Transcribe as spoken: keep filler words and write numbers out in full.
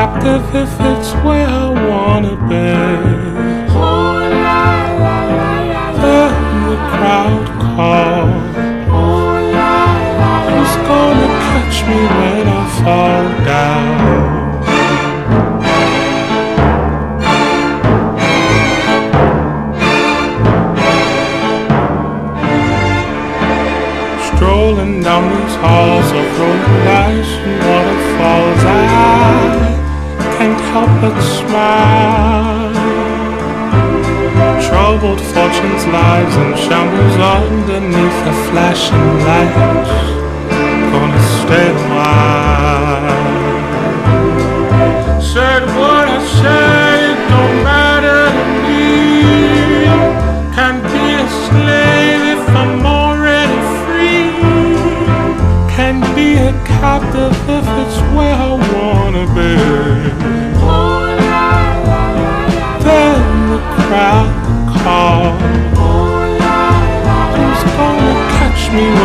captive if it's where I wanna be. Then the crowd calls. Who's gonna catch me when I fall down? Strolling down these halls of rolling dice and waterfalls, I can't help but smile. Troubled fortunes lies in shambles underneath the flashing lights. Gonna stay a while. Said what I said don't matter to me. Can't be a slave if I'm already free. Can't be a captive if it's where I wanna be. Then the crowd calls. Who's gonna catch me